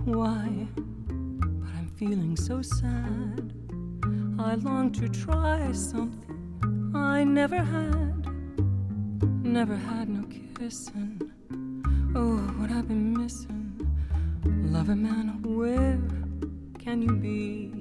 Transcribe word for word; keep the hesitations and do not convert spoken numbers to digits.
why, but I'm feeling so sad. I long to try something I never had. Never had no kissing. Oh, what I've been missing. Lover man, where can you be?